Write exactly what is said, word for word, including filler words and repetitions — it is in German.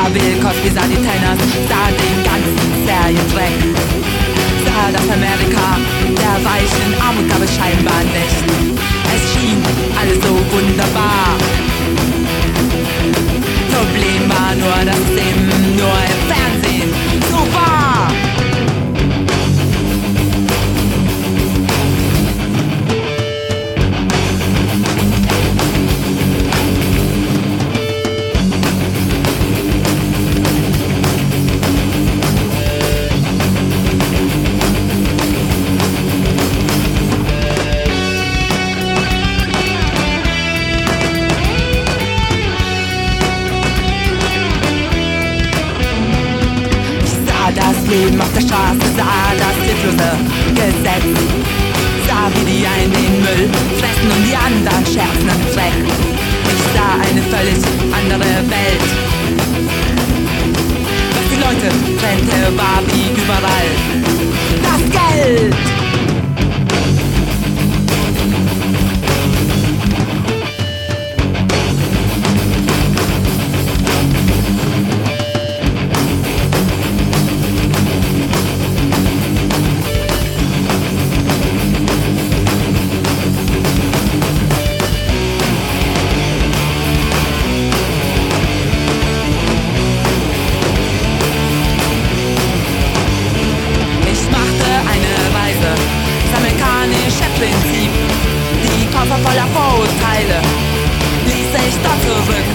sah Bill Cosby, sah die Tenners, sah den ganzen Seriendreck. Sah das Amerika der reichen Armut gab es scheinbar nicht. Es schien alles so wunderbar. Problem war nur, dass es eben nur im Fernsehen so war. Das Leben auf der Straße, sah das hilflose Gesetz, sah wie die einen den Müll fressen und die anderen scherzen am Zweck. Ich sah eine völlig andere Welt. Was die Leute trennte, war wie überall das Geld. Prinzip, die Koffer voller Vorurteile ließ ich dort zurück.